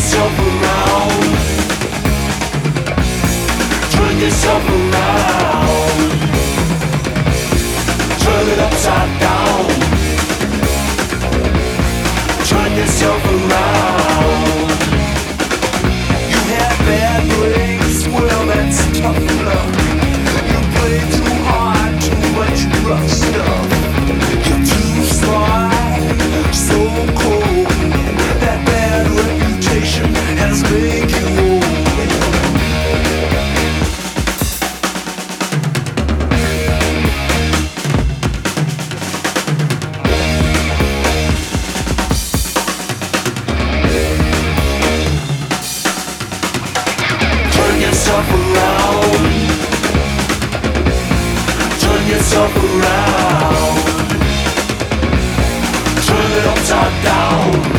yourself around. Turn yourself around. Turn it upside down. Turn yourself around. You had bad breaks, well that's tough luck. You play too hard, too much rough stuff. You're too sly, so cold. That bad reputation has made you old. Turn yourself around. Turn yourself around. Turn it upside down.